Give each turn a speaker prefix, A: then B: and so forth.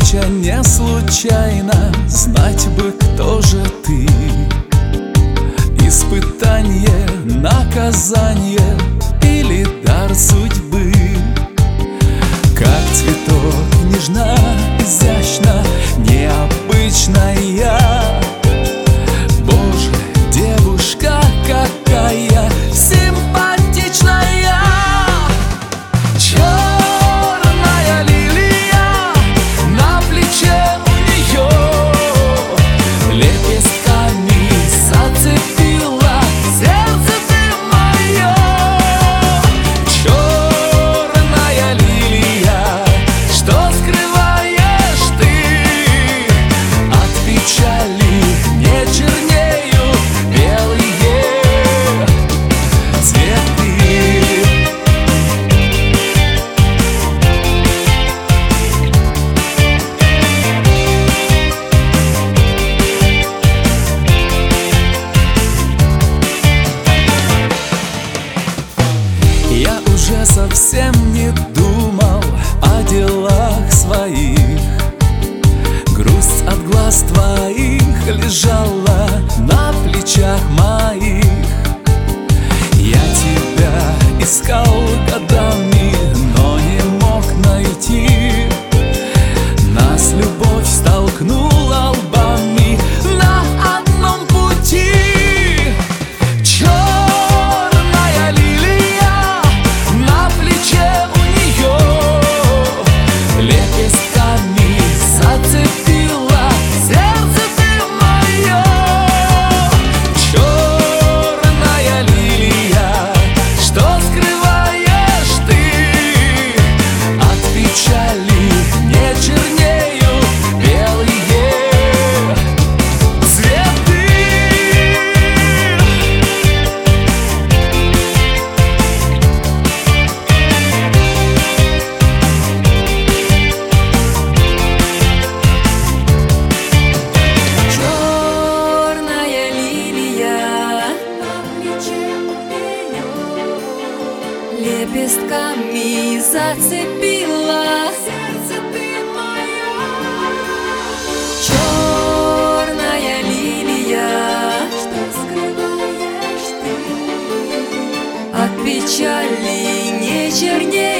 A: встреча не случайна, знать бы, кто же ты. Испытание, наказание или дар судьбы. Как цветок, нежна, изящна, необычная. Боже, девушка какая симпатичная. Черная лилия на плече у нее, лепестками зацепила сердце ты мое. Черная лилия, что скрываешь ты от печали, не чернеют белые цветы. Я уже совсем не думал о делах своих. Грусть от глаз твоих лежала на плечах моих. Я тебя искал годами, но не мог найти. Нас любовь столкнула лбами на одном пути. Черная лилия на плече у нее, лепестками зацепила сердце ты мое. Черная лилия, что скрываешь ты от печали, не чернеют белые цветы.
B: Черная лилия на плече у нее, лепестками зацепила сердце ты мое. Черная лилия, что скрываешь ты от печали, не чернеет